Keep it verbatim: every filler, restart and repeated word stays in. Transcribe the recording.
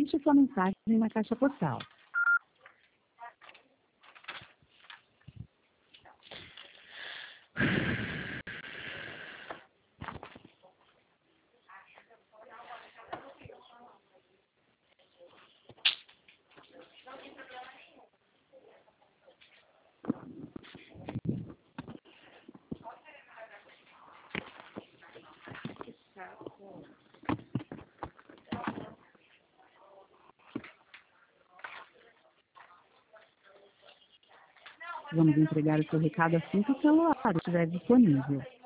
Deixe sua mensagem na caixa postal. Vamos entregar o seu recado assim que o celular estiver disponível.